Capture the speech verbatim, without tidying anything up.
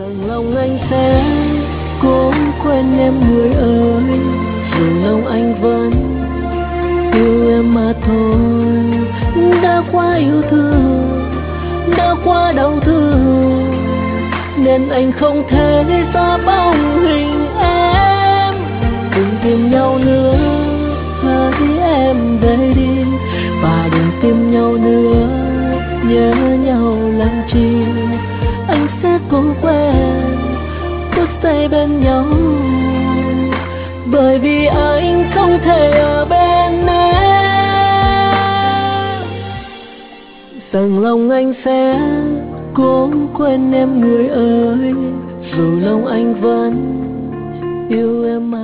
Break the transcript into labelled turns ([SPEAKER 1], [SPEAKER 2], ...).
[SPEAKER 1] Rằng lòng anh sẽ cố quên em người ơi, dù lòng anh vẫn yêu em mà thôi. Đã quá yêu thương, đã quá đau thương, nên anh không thể xa bóng hình em. Đừng tìm nhau nữa, hỡi em đây đi, và đừng tìm nhau nữa, nhớ nhau làm chi. Anh sẽ cố quên, bước tay bên nhau, bởi vì anh không thể ở bên em. Rằng lòng anh sẽ cố quên em người ơi, dù lòng anh vẫn yêu em mà